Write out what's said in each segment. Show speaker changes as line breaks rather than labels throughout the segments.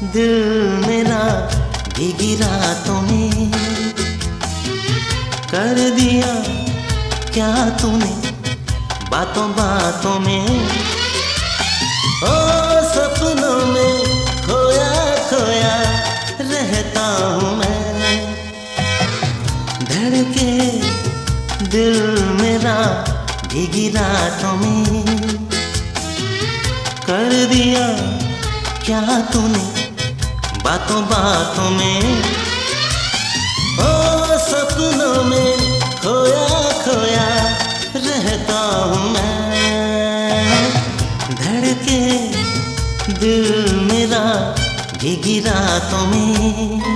दिल मेरा भीगी रातों में कर दिया क्या तूने बातों बातों में। ओ सपनों में खोया खोया रहता हूँ मैं, धड़के दिल मेरा भीगी रातों में कर दिया क्या तूने बातों बातों में। ओ सपनों में खोया खोया रहता हूँ मैं, धड़के दिल मेरा भीगी रातों में।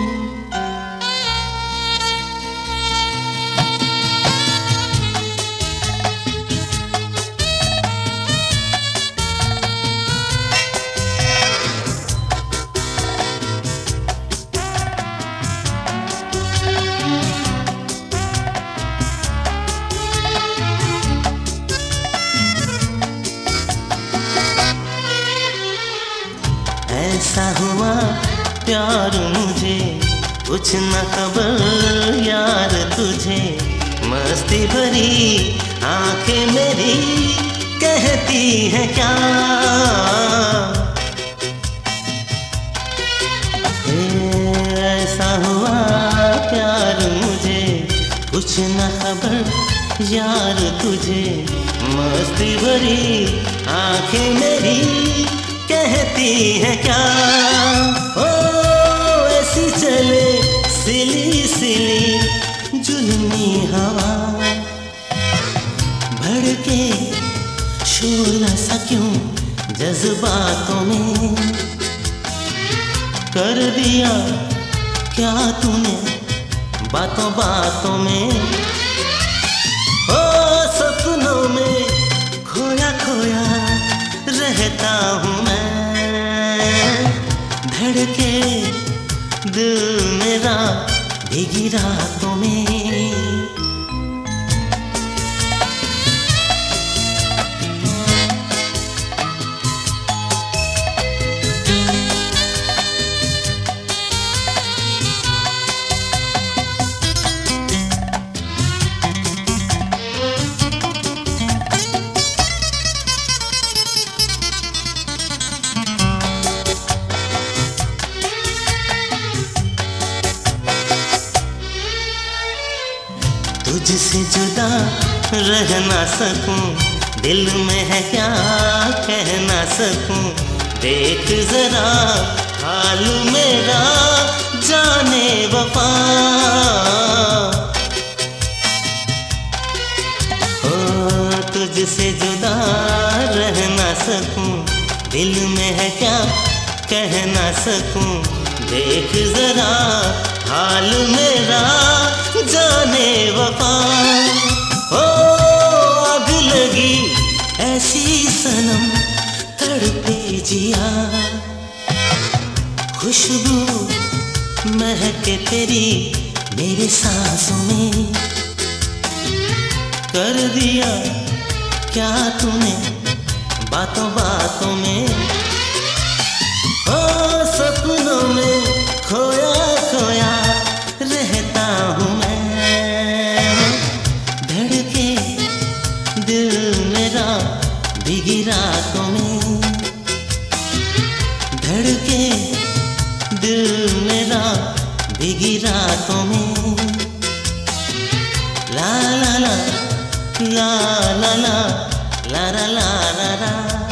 ऐसा हुआ प्यार मुझे कुछ न खबर यार तुझे, मस्ती भरी आंखें मेरी कहती है क्या। ऐसा हुआ प्यार मुझे कुछ न खबर यार तुझे, मस्ती भरी आंखें मेरी कहती है क्या। ओ ऐसी चले सिली सिली जुल्मी हवा, भड़के शोला सा क्यों जज्बातों में कर दिया क्या तूने बातों बातों में। ओ सपनों में खोया खोया रहता हूँ मैं, धड़के दिल मेरा भीगी रातों में। तुझसे जुदा रह ना सकूं, दिल में है क्या कह ना सकूं। देख जरा हाल मेरा जाने वफा, ओ तुझसे जुदा रह ना सकूं, दिल में है क्या कह ना सकूं। देख जरा हाल मेरा जाने वफा। ओ आग लगी ऐसी सनम तड़पे जिया, खुशबू महके तेरी मेरे सांसों में कर दिया क्या तूने बातों बातों में। ओ सपनों में खोया खोया रहता हूँ मैं, धड़के दिल मेरा भीगी रातों में, धड़के दिल मेरा भीगी रातों में। ला ला ला ला ला ला ला ला ला ला।